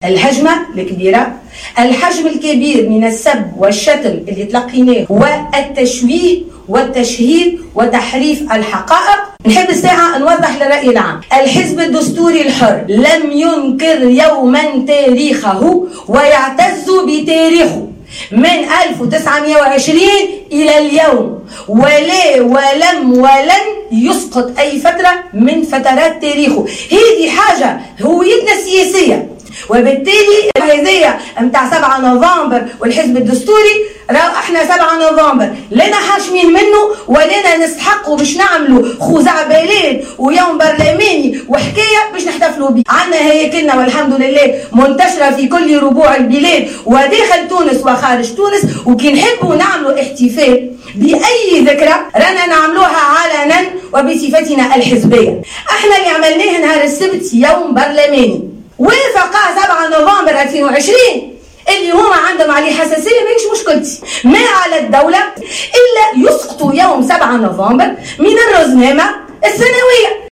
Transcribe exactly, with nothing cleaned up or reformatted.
الهجمة الكبيرة، الحجم الكبير من السب والشتم اللي تلقيناه، والتشويه والتشهير وتحريف الحقائق. نحب الساعة نوضح للرأي العام. الحزب الدستوري الحر لم ينكر يوما تاريخه ويعتز بتاريخه من ألف وتسعمائة وعشرين إلى اليوم، ولا ولم ولن يسقط أي فترة من فترات تاريخه. هذه حاجة هويتنا السياسية، وبالتالي هذه متاع سبعة نوفمبر والحزب الدستوري، راهو احنا سبعة نوفمبر لنا حاشمين منه ولنا نستحقوا باش نعملوا خزعبلات ويوم برلماني وحكايه باش نحتفلوا به. عندنا هيكلنا والحمد لله منتشره في كل ربوع البلاد وداخل تونس وخارج تونس، وكي نحبوا نعملوا احتفال باي ذكرى رانا نعملوها علنا وبصفتنا الحزبيه. احنا اللي عملناه نهار السبت يوم برلماني وافق سبعة نوفمبر ألفين وعشرين اللي هما عندهم عليه حساسيه، ماهيش مشكلتي. ما على الدوله الا يسقطوا يوم سبعة نوفمبر من الرزنامه السنويه.